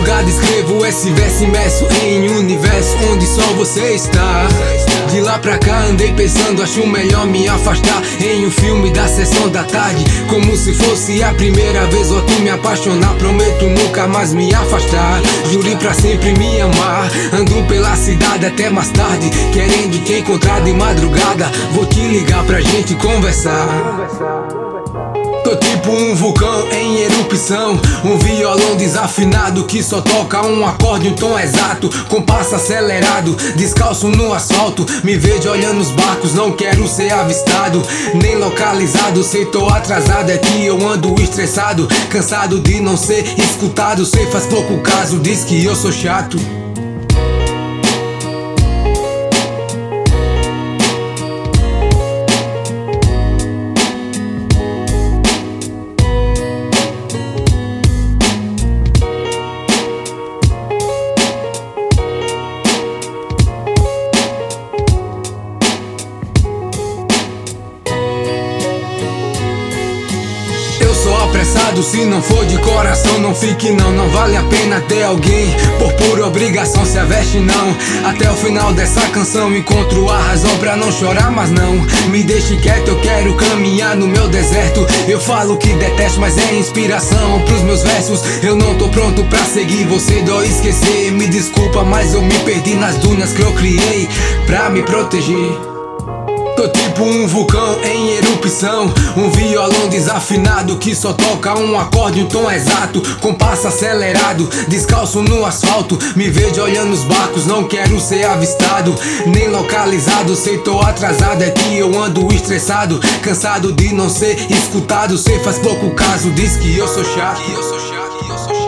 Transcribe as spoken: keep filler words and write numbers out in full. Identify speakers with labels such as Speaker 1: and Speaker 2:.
Speaker 1: madrugada escrevo esse verso imerso em um universo onde só você está. De lá pra cá andei pensando, acho melhor me afastar em um filme da sessão da tarde, como se fosse a primeira vez. Ou tu me apaixonar, prometo nunca mais me afastar. Jurei pra sempre me amar. Ando pela cidade até mais tarde, querendo te encontrar de madrugada. Vou te ligar pra gente conversar. Tô tipo um vulcão em erupção, um violão desafinado que só toca um acorde, um tom exato, compasso acelerado, descalço no asfalto. Me vejo olhando os barcos, não quero ser avistado, nem localizado. Sei tô atrasado, é que eu ando estressado, cansado de não ser escutado. Sei faz pouco caso, diz que eu sou chato. Sou apressado, se não for de coração não fique não. Não vale a pena ter alguém por pura obrigação, se aveste não. Até o final dessa canção encontro a razão pra não chorar, mas não me deixe quieto, eu quero caminhar no meu deserto. Eu falo que detesto, mas é inspiração pros meus versos. Eu não tô pronto pra seguir você, dói esquecer. Me desculpa, mas eu me perdi nas dunas que eu criei pra me proteger. Tô tipo um vulcão em erupção, um violão desafinado que só toca um acorde, um tom exato, compasso acelerado, descalço no asfalto. Me vejo olhando os barcos, não quero ser avistado, nem localizado. Sei tô atrasado, é que eu ando estressado, cansado de não ser escutado. Sei faz pouco caso, diz que eu sou chato, que eu sou chato, que eu sou chato.